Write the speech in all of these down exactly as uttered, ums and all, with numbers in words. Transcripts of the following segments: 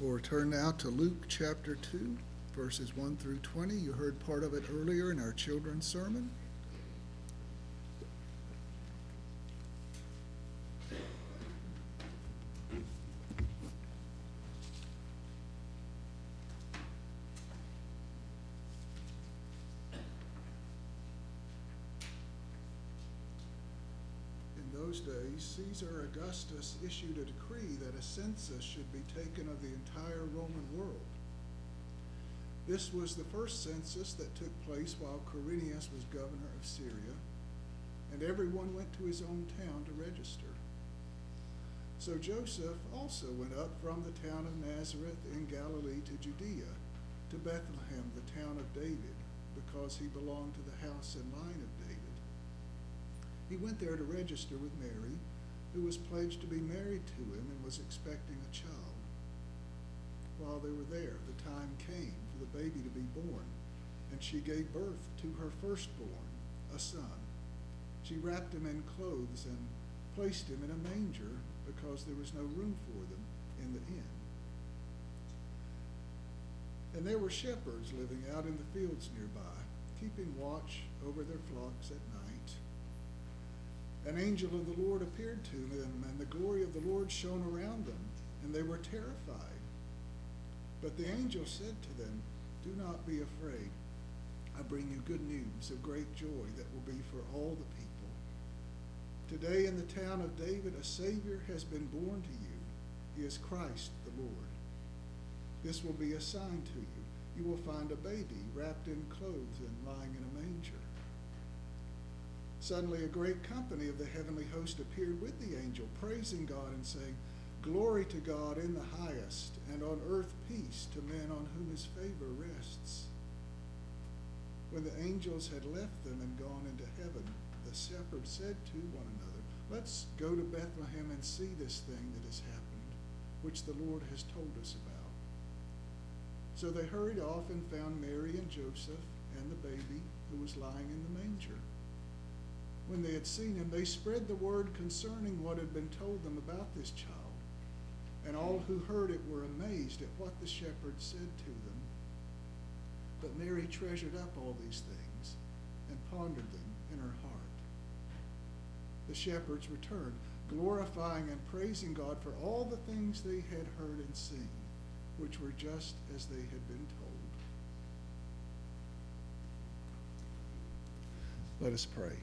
We'll turn now to Luke chapter two, verses one through twenty. You heard part of it earlier in our children's sermon. In those days, Caesar Augustus issued a decree that a census should be taken of the entire Roman world. This was the first census that took place while Quirinius was governor of Syria, and everyone went to his own town to register. So Joseph also went up from the town of Nazareth in Galilee to Judea, to Bethlehem, the town of David, because he belonged to the house and line of David. He went there to register with Mary, who was pledged to be married to him and was expecting a child. While they were there, the time came for the baby to be born, and she gave birth to her firstborn, a son. She wrapped him in clothes and placed him in a manger because there was no room for them in the inn. And there were shepherds living out in the fields nearby, keeping watch over their flocks at night. An angel of the Lord appeared to them, and the glory of the Lord shone around them, and they were terrified. But the angel said to them, "Do not be afraid. I bring you good news of great joy that will be for all the people. Today in the town of David a Savior has been born to you. He is Christ the Lord. This will be a sign to you. You will find a baby wrapped in clothes and lying in a manger." Suddenly a great company of the heavenly host appeared with the angel, praising God and saying, "Glory to God in the highest, and on earth peace to men on whom his favor rests." When the angels had left them and gone into heaven, the shepherds said to one another, "Let's go to Bethlehem and see this thing that has happened, which the Lord has told us about." So they hurried off and found Mary and Joseph and the baby who was lying in the manger. When they had seen him, they spread the word concerning what had been told them about this child. And all who heard it were amazed at what the shepherds said to them. But Mary treasured up all these things and pondered them in her heart. The shepherds returned, glorifying and praising God for all the things they had heard and seen, which were just as they had been told. Let us pray.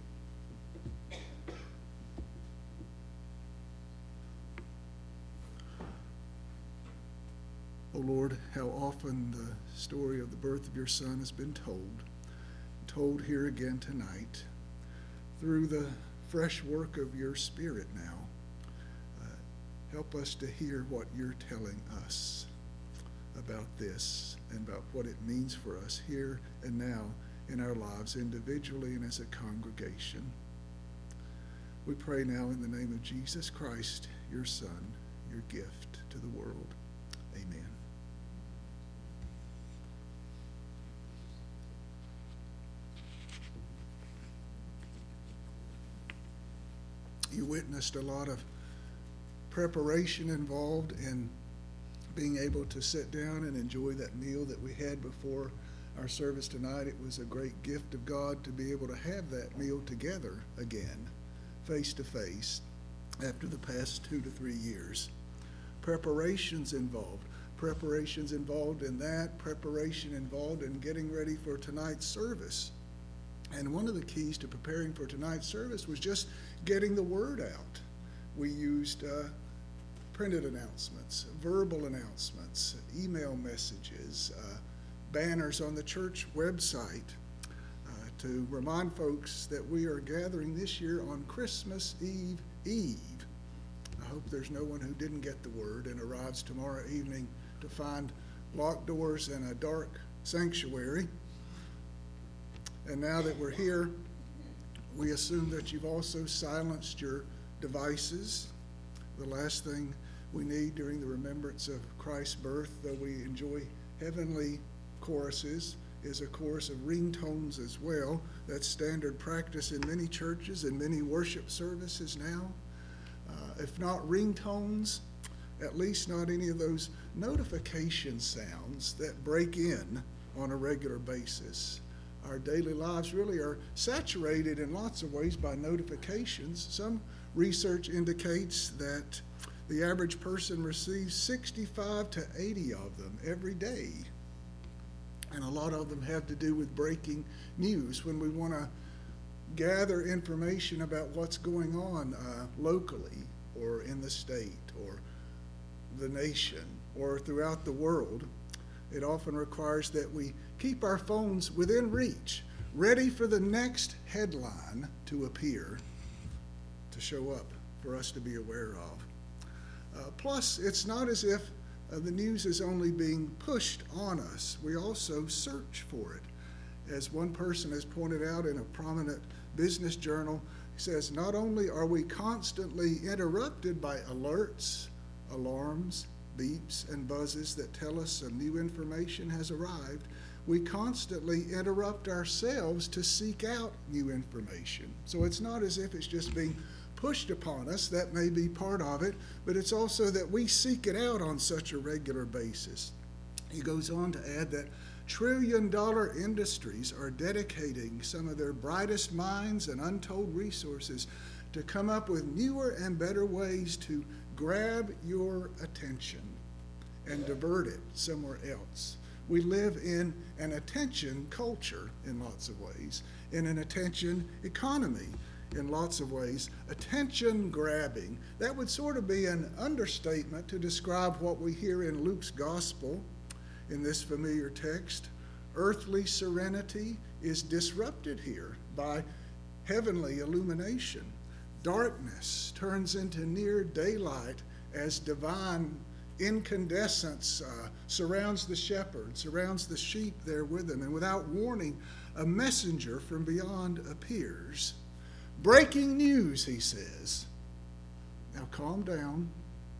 O Lord, how often the story of the birth of your Son has been told, told here again tonight, through the fresh work of your Spirit now. Uh, help us to hear what you're telling us about this and about what it means for us here and now in our lives, individually and as a congregation. We pray now in the name of Jesus Christ, your Son, your gift to the world. Amen. You witnessed a lot of preparation involved in being able to sit down and enjoy that meal that we had before our service tonight. It was a great gift of God to be able to have that meal together again, face to face, after the past two to three years. Preparations involved. Preparations involved in that, preparation involved in getting ready for tonight's service. And one of the keys to preparing for tonight's service was just getting the word out. We used uh, printed announcements, verbal announcements, email messages, uh, banners on the church website uh, to remind folks that we are gathering this year on Christmas Eve Eve. I hope there's no one who didn't get the word and arrives tomorrow evening to find locked doors and a dark sanctuary. And now that we're here, we assume that you've also silenced your devices. The last thing we need during the remembrance of Christ's birth, though we enjoy heavenly choruses, is a chorus of ringtones as well. That's standard practice in many churches and many worship services now. Uh, if not ringtones, at least not any of those notification sounds that break in on a regular basis. Our daily lives really are saturated in lots of ways by notifications. Some research indicates that the average person receives sixty-five to eighty of them every day. And a lot of them have to do with breaking news. When we want to gather information about what's going on uh, locally or in the state or the nation or throughout the world, it often requires that we keep our phones within reach, ready for the next headline to appear, to show up for us to be aware of. Uh, plus, it's not as if uh, the news is only being pushed on us. We also search for it. As one person has pointed out in a prominent business journal, he says, not only are we constantly interrupted by alerts, alarms, beeps, and buzzes that tell us some new information has arrived, we constantly interrupt ourselves to seek out new information. So it's not as if it's just being pushed upon us. That may be part of it, but it's also that we seek it out on such a regular basis. He goes on to add that trillion dollar industries are dedicating some of their brightest minds and untold resources to come up with newer and better ways to grab your attention and divert it somewhere else. We live in an attention culture in lots of ways, in an attention economy in lots of ways. Attention grabbing, that would sort of be an understatement to describe what we hear in Luke's gospel in this familiar text. Earthly serenity is disrupted here by heavenly illumination. Darkness turns into near daylight as divine incandescence uh, surrounds the shepherd, surrounds the sheep there with him, and without warning, a messenger from beyond appears. Breaking news, he says. Now calm down.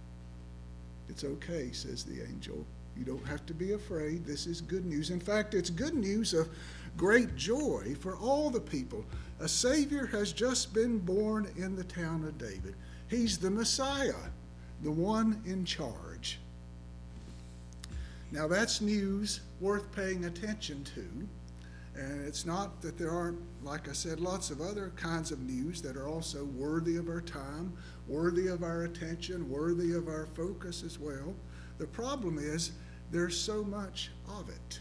It's okay, says the angel. You don't have to be afraid. This is good news. In fact, it's good news of great joy for all the people. A Savior has just been born in the town of David. He's the Messiah, the one in charge. Now that's news worth paying attention to. And it's not that there aren't, like I said, lots of other kinds of news that are also worthy of our time, worthy of our attention, worthy of our focus as well. The problem is there's so much of it.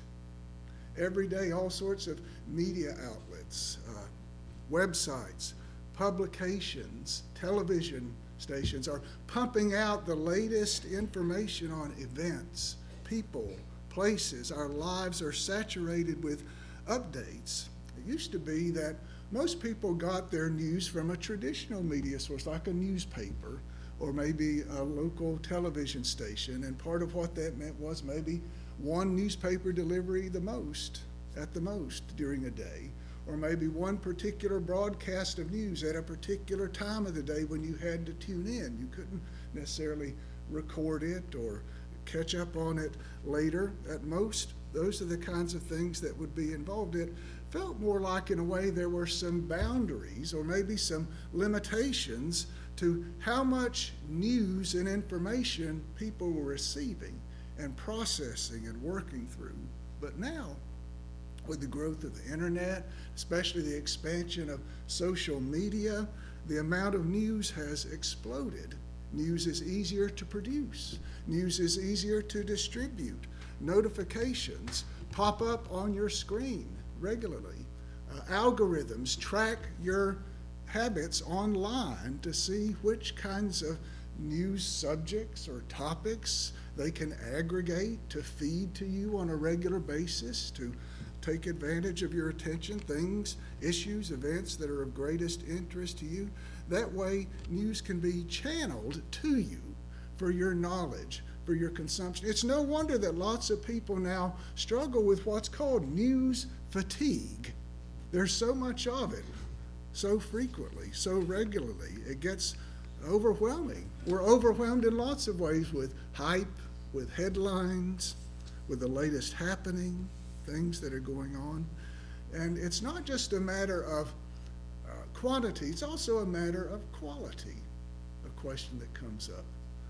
Every day, all sorts of media outlets, uh, websites, publications, television stations are pumping out the latest information on events, people, places. Our lives are saturated with updates. It used to be that most people got their news from a traditional media source, like a newspaper or maybe a local television station, and part of what that meant was maybe one newspaper delivery the most, at the most, during a day, or maybe one particular broadcast of news at a particular time of the day when you had to tune in. You couldn't necessarily record it or catch up on it later. At most, those are the kinds of things that would be involved. It felt more like, in a way, there were some boundaries or maybe some limitations to how much news and information people were receiving and processing and working through. But now, with the growth of the internet, especially the expansion of social media, the amount of news has exploded. News is easier to produce. News is easier to distribute. Notifications pop up on your screen regularly. Uh, algorithms track your habits online to see which kinds of news subjects or topics they can aggregate to feed to you on a regular basis to take advantage of your attention, things, issues, events that are of greatest interest to you. That way, news can be channeled to you for your knowledge, for your consumption. It's no wonder that lots of people now struggle with what's called news fatigue. There's so much of it, so frequently, so regularly. It gets overwhelming. We're overwhelmed in lots of ways with hype, with headlines, with the latest happening, things that are going on. And it's not just a matter of uh, quantity, it's also a matter of quality, a question that comes up.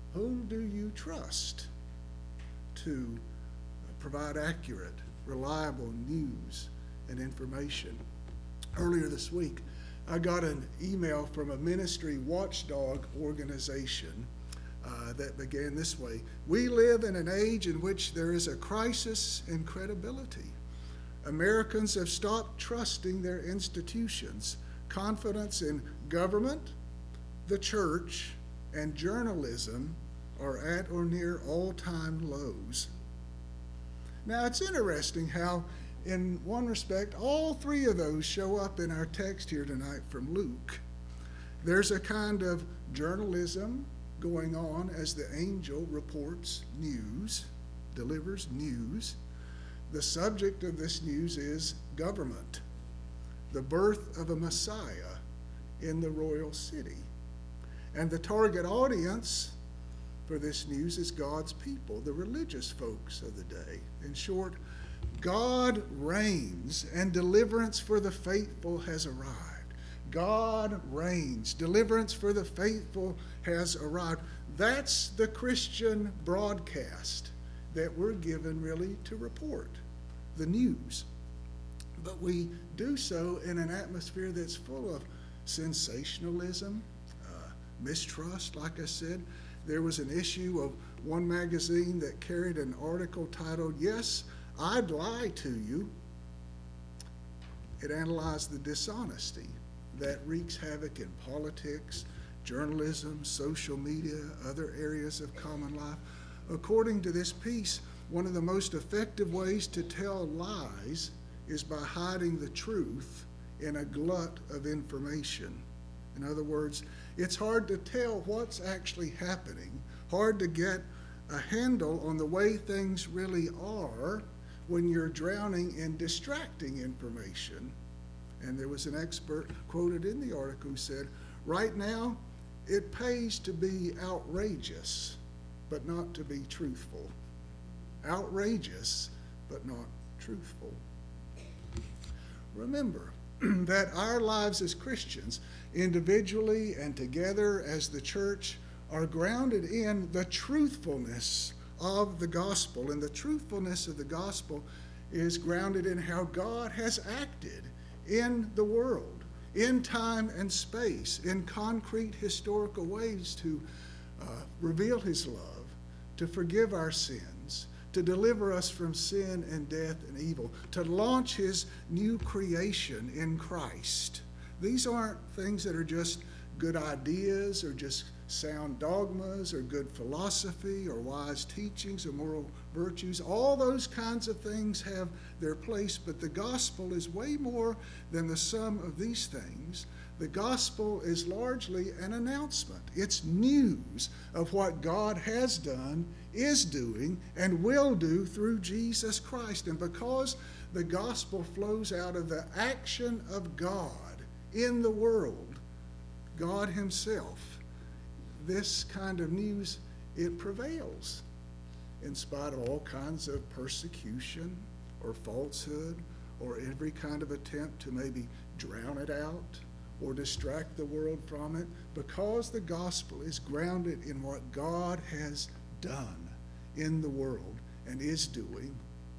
Whom do you trust to provide accurate, reliable news and information? Earlier this week, I got an email from a ministry watchdog organization uh, that began this way: "We live in an age in which there is a crisis in credibility. Americans have stopped trusting their institutions. Confidence in government, the church, and journalism are at or near all-time lows." Now, it's interesting how, in one respect, all three of those show up in our text here tonight from Luke. There's a kind of journalism going on as the angel reports news, delivers news. The subject of this news is government, the birth of a Messiah in the royal city. And the target audience for this news is God's people, the religious folks of the day. In short, God reigns and deliverance for the faithful has arrived. God reigns, deliverance for the faithful has arrived. That's the Christian broadcast that we're given really to report the news. But we do so in an atmosphere that's full of sensationalism, uh, mistrust. Like I said, there was an issue of one magazine that carried an article titled, "Yes, I'd Lie to You." It analyzed the dishonesty that wreaks havoc in politics, journalism, social media, other areas of common life. According to this piece, one of the most effective ways to tell lies is by hiding the truth in a glut of information. In other words, it's hard to tell what's actually happening, hard to get a handle on the way things really are when you're drowning in distracting information. And there was an expert quoted in the article who said, "Right now, it pays to be outrageous, but not to be truthful." Outrageous, but not truthful. Remember that our lives as Christians, individually and together as the church, are grounded in the truthfulness of the gospel. And the truthfulness of the gospel is grounded in how God has acted in the world, in time and space, in concrete historical ways to uh, reveal his love, to forgive our sins, to deliver us from sin and death and evil, to launch his new creation in Christ. These aren't things that are just good ideas or just sound dogmas or good philosophy or wise teachings or moral virtues. All those kinds of things have their place, but the gospel is way more than the sum of these things. The gospel is largely an announcement. It's news of what God has done, is doing, and will do through Jesus Christ. And because the gospel flows out of the action of God in the world, God himself, this kind of news, it prevails in spite of all kinds of persecution or falsehood or every kind of attempt to maybe drown it out or distract the world from it. Because the gospel is grounded in what God has done in the world and is doing,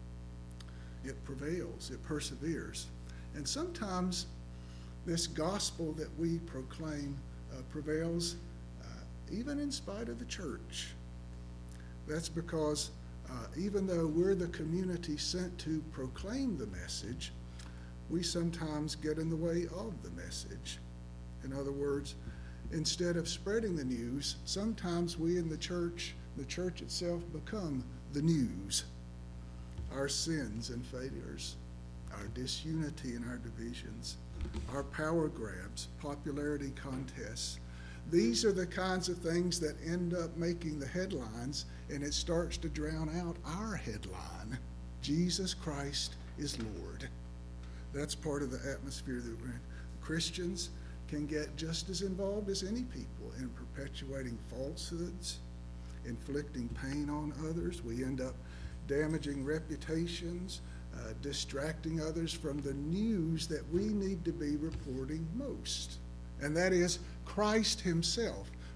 it prevails, it perseveres. And sometimes this gospel that we proclaim uh, prevails uh, even in spite of the church. That's because uh, even though we're the community sent to proclaim the message, we sometimes get in the way of the message. In other words, instead of spreading the news, sometimes we in the church, the church itself, become the news. Our sins and failures, our disunity and our divisions, our power grabs, popularity contests. These are the kinds of things that end up making the headlines, and it starts to drown out our headline: Jesus Christ is Lord. That's part of the atmosphere that we're in. Christians can get just as involved as any people in perpetuating falsehoods, inflicting pain on others. We end up damaging reputations, uh, distracting others from the news that we need to be reporting most. And that is Christ himself.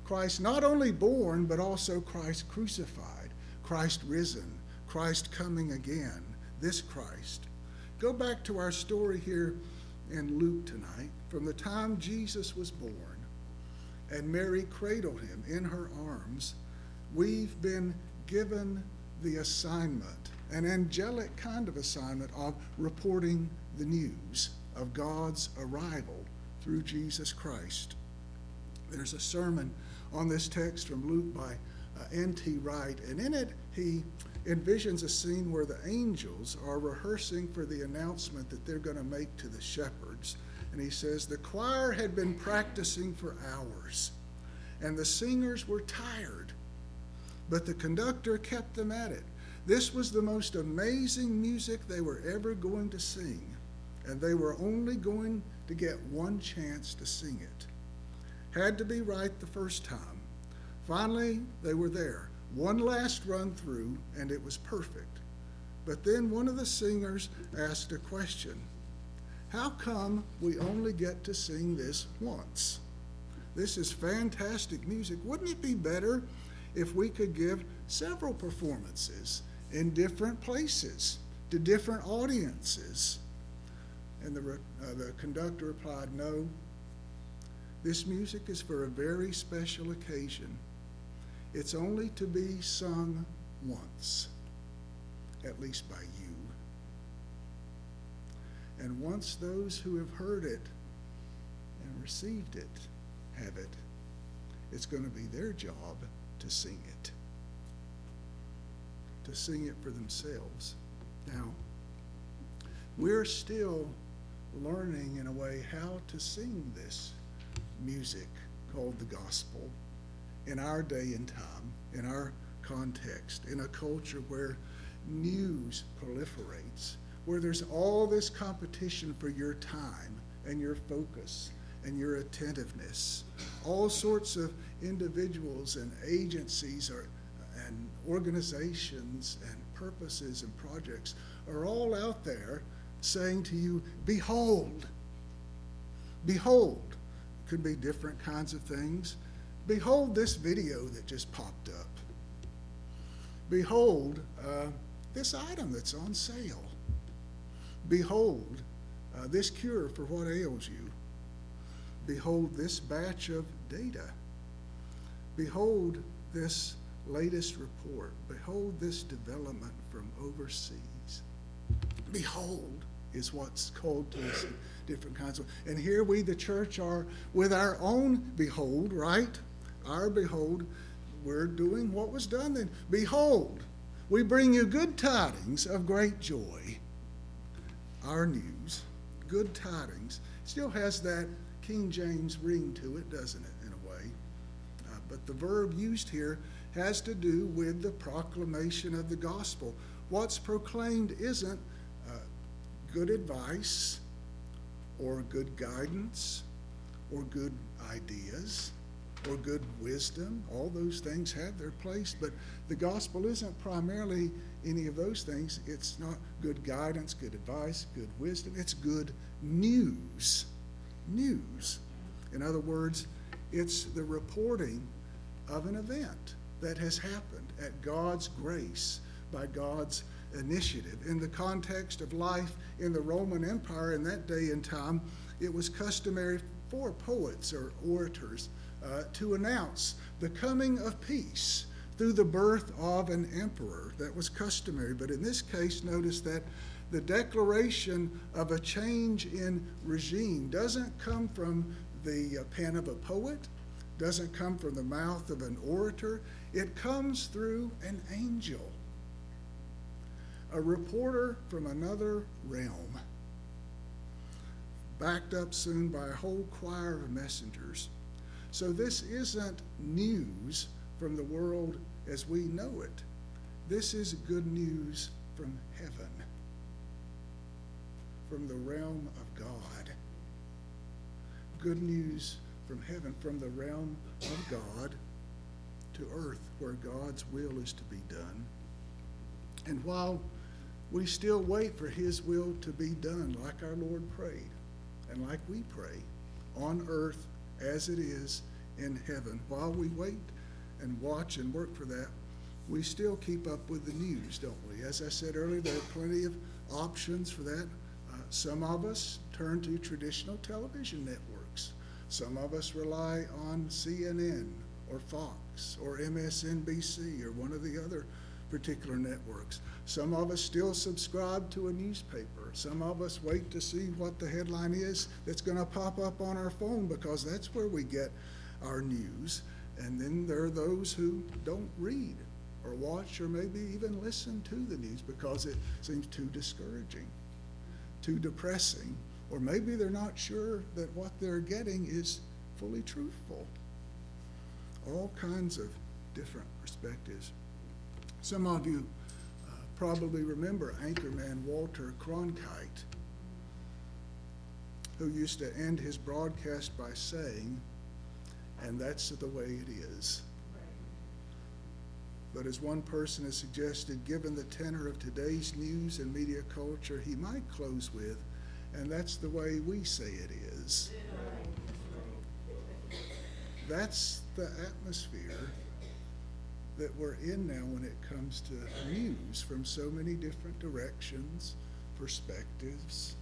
Christ not only born, but also Christ crucified, Christ risen, Christ coming again, this Christ. Go back to our story here in Luke tonight. From the time Jesus was born and Mary cradled him in her arms, we've been given the assignment, an angelic kind of assignment of reporting the news of God's arrival through Jesus Christ. There's a sermon on this text from Luke by uh, N T Wright, and in it he envisions a scene where the angels are rehearsing for the announcement that they're going to make to the shepherds. And he says, the choir had been practicing for hours, and the singers were tired, but the conductor kept them at it. This was the most amazing music they were ever going to sing, and they were only going to get one chance to sing it. Had to be right the first time. Finally, they were there. One last run through, and it was perfect. But then one of the singers asked a question. How come we only get to sing this once? This is fantastic music. Wouldn't it be better if we could give several performances in different places to different audiences? And the, uh, the conductor replied, no, this music is for a very special occasion. It's only to be sung once, at least by you. And once those who have heard it and received it have it, it's going to be their job to sing it, to sing it for themselves. Now, we're still learning in a way how to sing this music called the gospel in our day and time, in our context, in a culture where news proliferates, where there's all this competition for your time and your focus and your attentiveness. All sorts of individuals and agencies are, and organizations and purposes and projects are all out there saying to you, behold, behold. Could be different kinds of things. Behold this video that just popped up. Behold uh, this item that's on sale. Behold uh, this cure for what ails you. Behold this batch of data. Behold this latest report. Behold this development from overseas. Behold is what's called to us in different kinds of. And here we, the church, are with our own behold, right? Our behold, we're doing what was done then. Behold, we bring you good tidings of great joy. Our news, good tidings, still has that King James ring to it, doesn't it, in a way? Uh, but the verb used here has to do with the proclamation of the gospel. What's proclaimed isn't uh, good advice or good guidance or good ideas or good wisdom. All those things have their place, but the gospel isn't primarily any of those things. It's not good guidance, good advice, good wisdom. It's good news. News. In other words, it's the reporting of an event that has happened at God's grace, by God's initiative. In the context of life in the Roman Empire in that day and time, it was customary for poets or orators uh, to announce the coming of peace through the birth of an emperor. That was customary. But in this case, notice that the declaration of a change in regime doesn't come from the uh, pen of a poet, doesn't come from the mouth of an orator. It comes through an angel, a reporter from another realm, backed up soon by a whole choir of messengers. So this isn't news from the world as we know it. This is good news from heaven, from the realm of God. Good news from heaven, from the realm of God to earth, where God's will is to be done. And while we still wait for his will to be done, like our Lord prayed, and like we pray, on earth as it is in heaven. While we wait and watch and work for that, we still keep up with the news, don't we? As I said earlier, there are plenty of options for that. Uh, some of us turn to traditional television networks. Some of us rely on C N N or Fox or M S N B C or one of the other particular networks. Some of us still subscribe to a newspaper. Some of us wait to see what the headline is that's going to pop up on our phone, because that's where we get our news. And then there are those who don't read or watch or maybe even listen to the news because it seems too discouraging, too depressing, or maybe they're not sure that what they're getting is fully truthful. All kinds of different perspectives. Some of you uh, probably remember anchorman Walter Cronkite, who used to end his broadcast by saying, "And that's the way it is." But as one person has suggested, given the tenor of today's news and media culture, he might close with, "And that's the way we say it is." That's the atmosphere that we're in now when it comes to news from so many different directions, perspectives.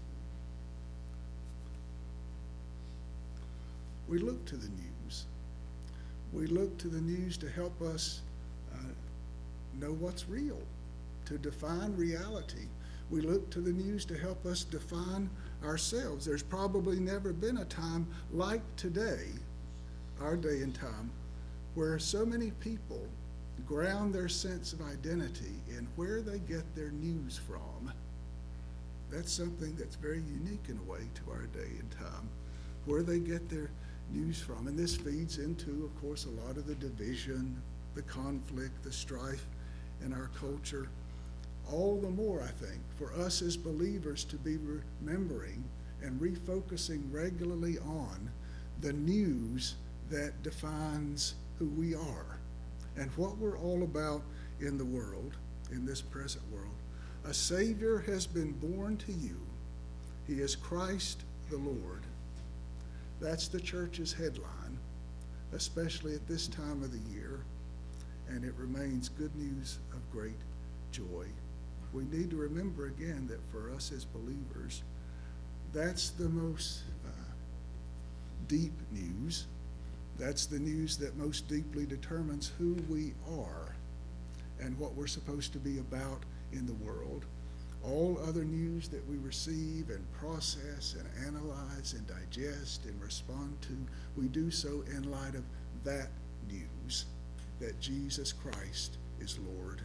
We look to the news. We look to the news to help us uh, know what's real, to define reality. We look to the news to help us define ourselves. There's probably never been a time like today, our day and time, where so many people ground their sense of identity in where they get their news from. That's something that's very unique in a way to our day and time, where they get their news from. And this feeds into, of course, a lot of the division, the conflict, the strife in our culture. All the more, I think, for us as believers to be remembering and refocusing regularly on the news that defines who we are and what we're all about in the world, in this present world. A Savior has been born to you. He is Christ the Lord. That's the church's headline, especially at this time of the year, and it remains good news of great joy. We need to remember again that for us as believers, that's the most uh, deep news. That's the news that most deeply determines who we are and what we're supposed to be about in the world. All other news that we receive and process and analyze and digest and respond to, we do so in light of that news, that Jesus Christ is Lord.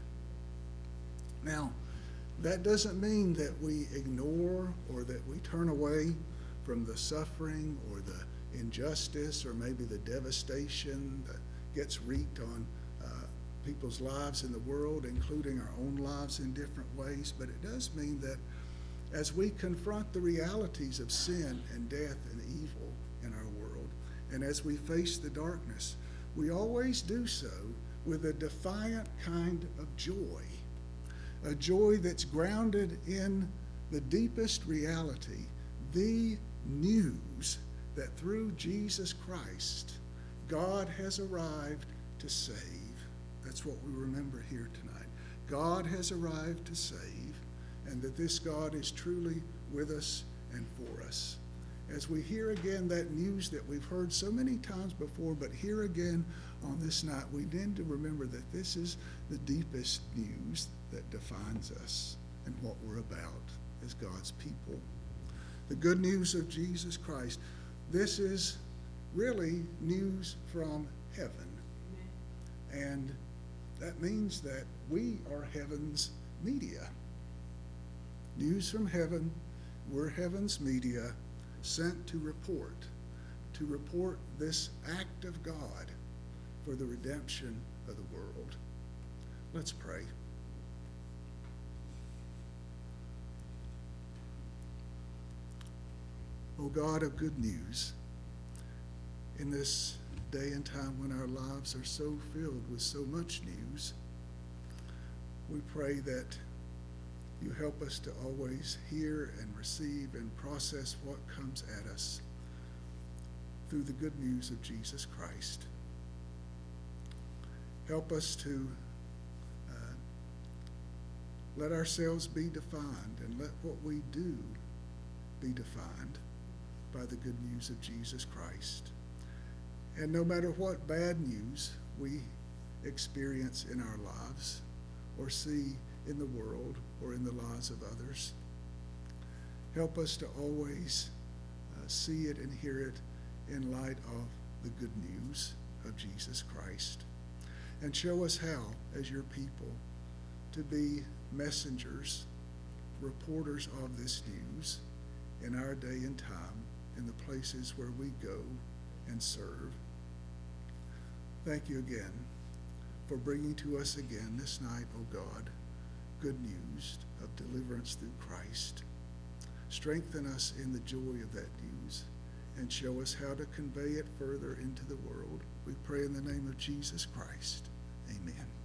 Now, that doesn't mean that we ignore or that we turn away from the suffering or the injustice or maybe the devastation that gets wreaked on uh, people's lives in the world, including our own lives in different ways. But it does mean that as we confront the realities of sin and death and evil in our world, and as we face the darkness, we always do so with a defiant kind of joy, a joy that's grounded in the deepest reality, the news that through Jesus Christ, God has arrived to save. That's what we remember here tonight. God has arrived to save, and that this God is truly with us and for us. As we hear again that news that we've heard so many times before, but hear again on this night, we need to remember that this is the deepest news that defines us and what we're about as God's people. The good news of Jesus Christ. This is really news from heaven. And that means that we are heaven's media. News from heaven, we're heaven's media sent to report, to report this act of God for the redemption of the world. Let's pray. O God of good news, in this day and time when our lives are so filled with so much news, we pray that you help us to always hear and receive and process what comes at us through the good news of Jesus Christ. Help us to uh, let ourselves be defined, and let what we do be defined by the good news of Jesus Christ. And no matter what bad news we experience in our lives or see in the world or in the lives of others, help us to always uh, see it and hear it in light of the good news of Jesus Christ. And show us how, as your people, to be messengers, reporters of this news in our day and time, in the places where we go and serve. Thank you again for bringing to us again this night, O God, good news of deliverance through Christ. Strengthen us in the joy of that news and show us how to convey it further into the world. We pray in the name of Jesus Christ. Amen.